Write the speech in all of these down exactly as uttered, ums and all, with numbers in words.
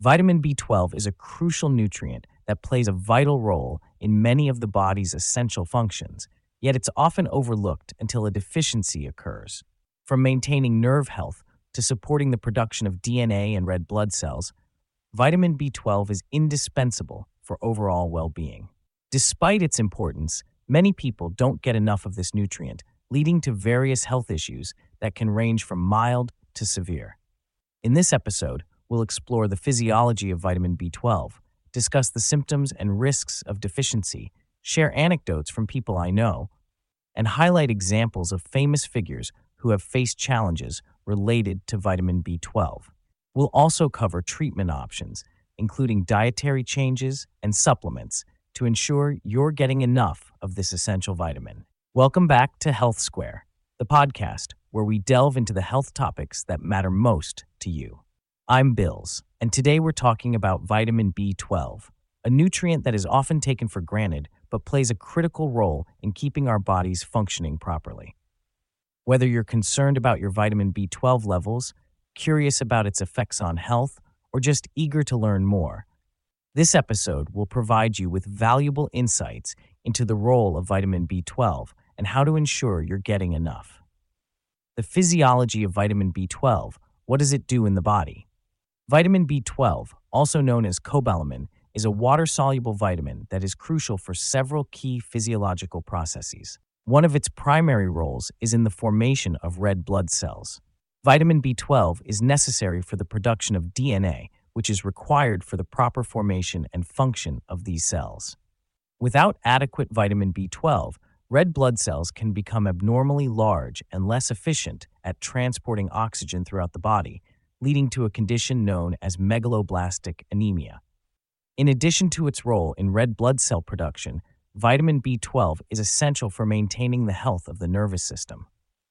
Vitamin B twelve is a crucial nutrient that plays a vital role in many of the body's essential functions, yet it's often overlooked until a deficiency occurs. From maintaining nerve health to supporting the production of D N A and red blood cells, vitamin B twelve is indispensable for overall well-being. Despite its importance, many people don't get enough of this nutrient, leading to various health issues that can range from mild to severe. In this episode, we'll explore the physiology of vitamin B twelve, discuss the symptoms and risks of deficiency, share anecdotes from people I know, and highlight examples of famous figures who have faced challenges related to vitamin B twelve. We'll also cover treatment options, including dietary changes and supplements, to ensure you're getting enough of this essential vitamin. Welcome back to Health Square, the podcast where we delve into the health topics that matter most to you. I'm Bills, and today we're talking about vitamin B twelve, a nutrient that is often taken for granted but plays a critical role in keeping our bodies functioning properly. Whether you're concerned about your vitamin B twelve levels, curious about its effects on health, or just eager to learn more, this episode will provide you with valuable insights into the role of vitamin B twelve and how to ensure you're getting enough. The physiology of vitamin B twelve, what does it do in the body? Vitamin B twelve, also known as cobalamin, is a water-soluble vitamin that is crucial for several key physiological processes. One of its primary roles is in the formation of red blood cells. Vitamin B twelve is necessary for the production of D N A, which is required for the proper formation and function of these cells. Without adequate vitamin B twelve, red blood cells can become abnormally large and less efficient at transporting oxygen throughout the body, leading to a condition known as megaloblastic anemia. In addition to its role in red blood cell production, vitamin B twelve is essential for maintaining the health of the nervous system.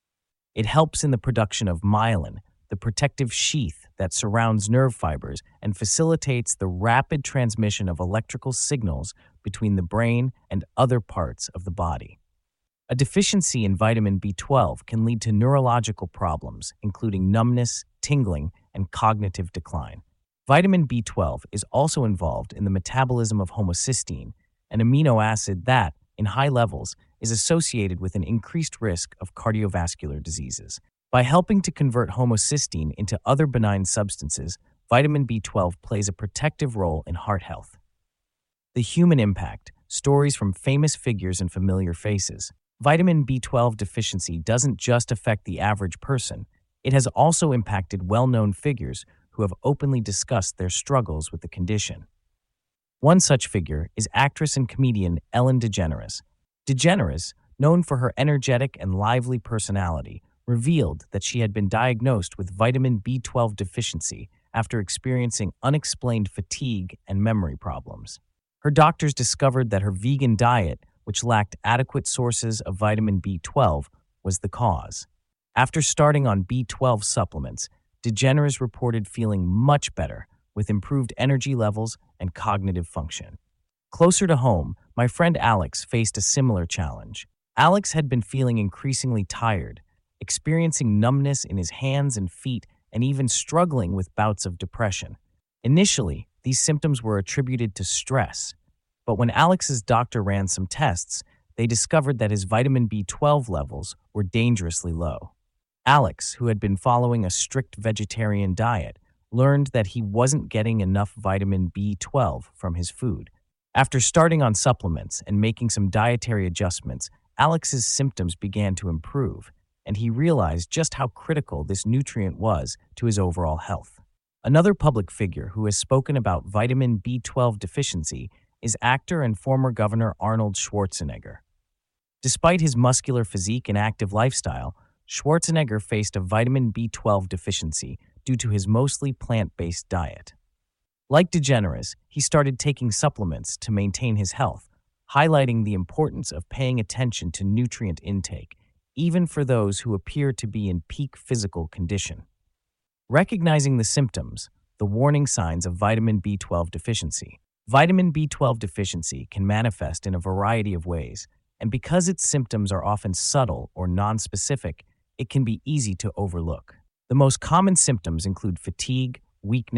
It helps in the production of myelin, the protective sheath that surrounds nerve fibers and facilitates the rapid transmission of electrical signals between the brain and other parts of the body. A deficiency in vitamin B twelve can lead to neurological problems, including numbness, tingling, and cognitive decline. Vitamin B twelve is also involved in the metabolism of homocysteine, an amino acid that, in high levels, is associated with an increased risk of cardiovascular diseases. By helping to convert homocysteine into other benign substances, vitamin B twelve plays a protective role in heart health. The human impact, stories from famous figures and familiar faces. Vitamin B twelve deficiency doesn't just affect the average person, it has also impacted well-known figures who have openly discussed their struggles with the condition. One such figure is actress and comedian Ellen DeGeneres. DeGeneres, known for her energetic and lively personality, revealed that she had been diagnosed with vitamin B twelve deficiency after experiencing unexplained fatigue and memory problems. Her doctors discovered that her vegan diet, which lacked adequate sources of vitamin B twelve, was the cause. After starting on B twelve supplements, DeGeneres reported feeling much better, with improved energy levels and cognitive function. Closer to home, my friend Alex faced a similar challenge. Alex had been feeling increasingly tired, experiencing numbness in his hands and feet, and even struggling with bouts of depression. Initially, these symptoms were attributed to stress, but when Alex's doctor ran some tests, they discovered that his vitamin B twelve levels were dangerously low. Alex, who had been following a strict vegetarian diet, learned that he wasn't getting enough vitamin B twelve from his food. After starting on supplements and making some dietary adjustments, Alex's symptoms began to improve, and he realized just how critical this nutrient was to his overall health. Another public figure who has spoken about vitamin B twelve deficiency is actor and former Governor Arnold Schwarzenegger. Despite his muscular physique and active lifestyle, Schwarzenegger faced a vitamin B twelve deficiency due to his mostly plant-based diet. Like DeGeneres, he started taking supplements to maintain his health, highlighting the importance of paying attention to nutrient intake, even for those who appear to be in peak physical condition. Recognizing the symptoms, the warning signs of vitamin B twelve deficiency. Vitamin B twelve deficiency can manifest in a variety of ways, and because its symptoms are often subtle or nonspecific, it can be easy to overlook. The most common symptoms include fatigue, weakness,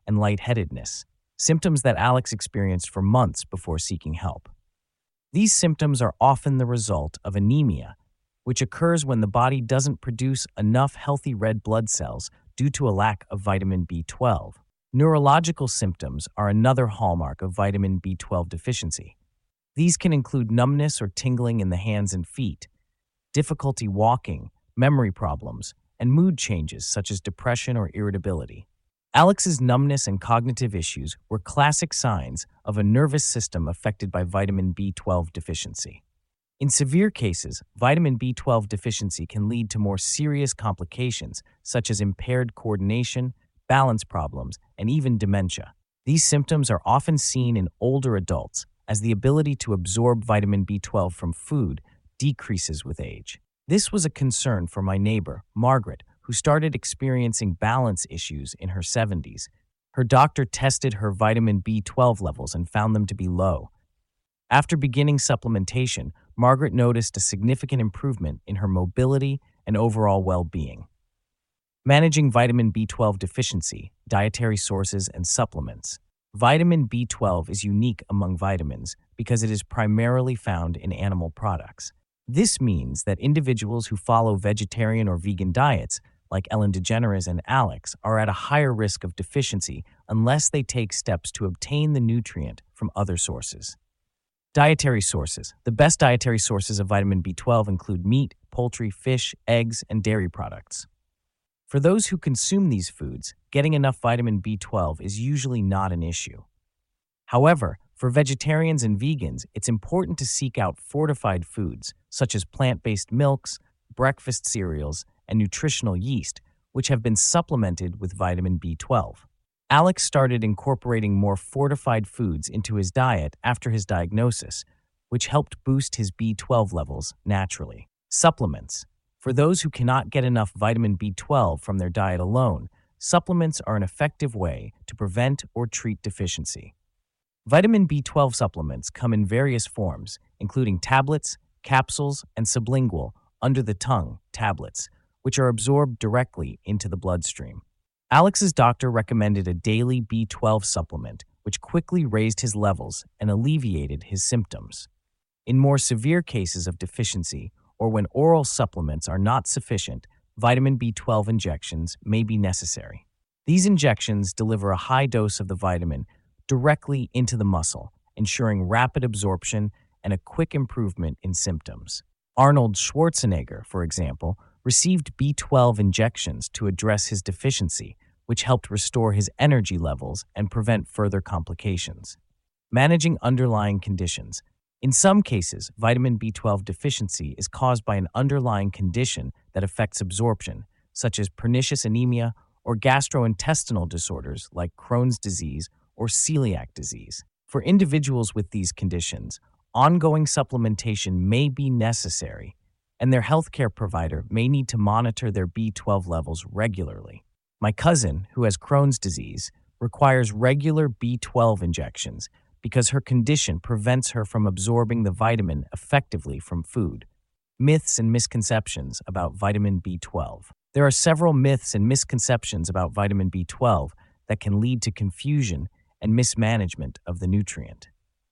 and lightheadedness, symptoms that Alex experienced for months before seeking help. These symptoms are often the result of anemia, which occurs when the body doesn't produce enough healthy red blood cells due to a lack of vitamin B twelve. Neurological symptoms are another hallmark of vitamin B twelve deficiency. These can include numbness or tingling in the hands and feet, difficulty walking, memory problems, and mood changes such as depression or irritability. Alex's numbness and cognitive issues were classic signs of a nervous system affected by vitamin B twelve deficiency. In severe cases, vitamin B twelve deficiency can lead to more serious complications such as impaired coordination, balance problems, and even dementia. These symptoms are often seen in older adults as the ability to absorb vitamin B twelve from food decreases with age. This was a concern for my neighbor, Margaret, who started experiencing balance issues in her seventies. Her doctor tested her vitamin B twelve levels and found them to be low. After beginning supplementation, Margaret noticed a significant improvement in her mobility and overall well-being. Managing vitamin B twelve deficiency, dietary sources, and supplements. Vitamin B twelve is unique among vitamins because it is primarily found in animal products. This means that individuals who follow vegetarian or vegan diets, like Ellen DeGeneres and Alex, are at a higher risk of deficiency unless they take steps to obtain the nutrient from other sources. Dietary sources. The best dietary sources of vitamin B twelve include meat, poultry, fish, eggs, and dairy products. For those who consume these foods, getting enough vitamin B twelve is usually not an issue. However, for vegetarians and vegans, it's important to seek out fortified foods, such as plant-based milks, breakfast cereals, and nutritional yeast, which have been supplemented with vitamin B twelve. Alex started incorporating more fortified foods into his diet after his diagnosis, which helped boost his B twelve levels naturally. Supplements. For those who cannot get enough vitamin B twelve from their diet alone, supplements are an effective way to prevent or treat deficiency. Vitamin B twelve supplements come in various forms, including tablets, capsules, and sublingual, under-the-tongue tablets, which are absorbed directly into the bloodstream. Alex's doctor recommended a daily B twelve supplement, which quickly raised his levels and alleviated his symptoms. In more severe cases of deficiency, or when oral supplements are not sufficient, vitamin B twelve injections may be necessary. These injections deliver a high dose of the vitamin directly into the muscle, ensuring rapid absorption and a quick improvement in symptoms. Arnold Schwarzenegger, for example, received B twelve injections to address his deficiency, which helped restore his energy levels and prevent further complications. Managing underlying conditions. In some cases, vitamin B twelve deficiency is caused by an underlying condition that affects absorption, such as pernicious anemia or gastrointestinal disorders like Crohn's disease or celiac disease. For individuals with these conditions, ongoing supplementation may be necessary, and their healthcare provider may need to monitor their B twelve levels regularly. My cousin, who has Crohn's disease, requires regular B twelve injections because her condition prevents her from absorbing the vitamin effectively from food. Myths and misconceptions about vitamin B twelve. There are several myths and misconceptions about vitamin B twelve that can lead to confusion and mismanagement of the nutrient.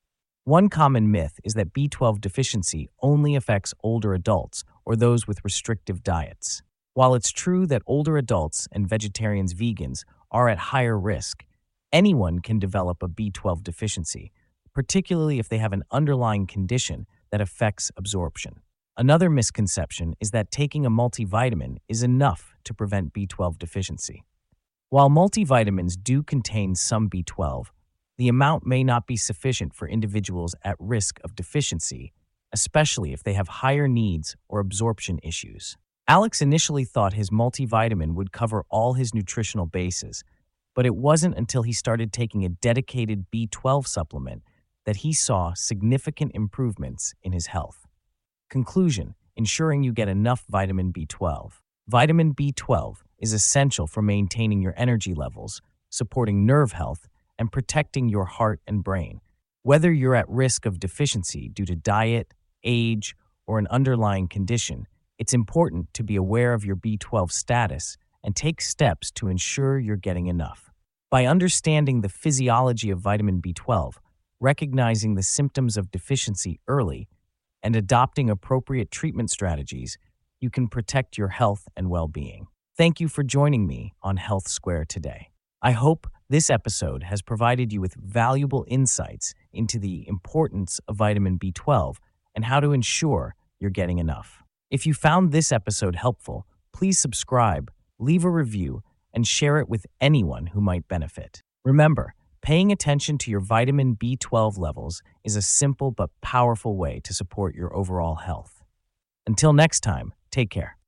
One common myth is that B twelve deficiency only affects older adults or those with restrictive diets. While it's true that older adults and vegetarians, vegans are at higher risk, anyone can develop a B twelve deficiency, particularly if they have an underlying condition that affects absorption. Another misconception is that taking a multivitamin is enough to prevent B twelve deficiency. While multivitamins do contain some B twelve, the amount may not be sufficient for individuals at risk of deficiency, especially if they have higher needs or absorption issues. Alex initially thought his multivitamin would cover all his nutritional bases, but it wasn't until he started taking a dedicated B twelve supplement that he saw significant improvements in his health. Conclusion: ensuring you get enough vitamin B twelve. Vitamin B twelve is essential for maintaining your energy levels, supporting nerve health, and protecting your heart and brain. Whether you're at risk of deficiency due to diet, age, or an underlying condition, it's important to be aware of your B twelve status and take steps to ensure you're getting enough. By understanding the physiology of vitamin B twelve, recognizing the symptoms of deficiency early, and adopting appropriate treatment strategies, you can protect your health and well-being. Thank you for joining me on Health Square today. I hope this episode has provided you with valuable insights into the importance of vitamin B twelve and how to ensure you're getting enough. If you found this episode helpful, please subscribe, leave a review, and share it with anyone who might benefit. Remember, paying attention to your vitamin B twelve levels is a simple but powerful way to support your overall health. Until next time, take care.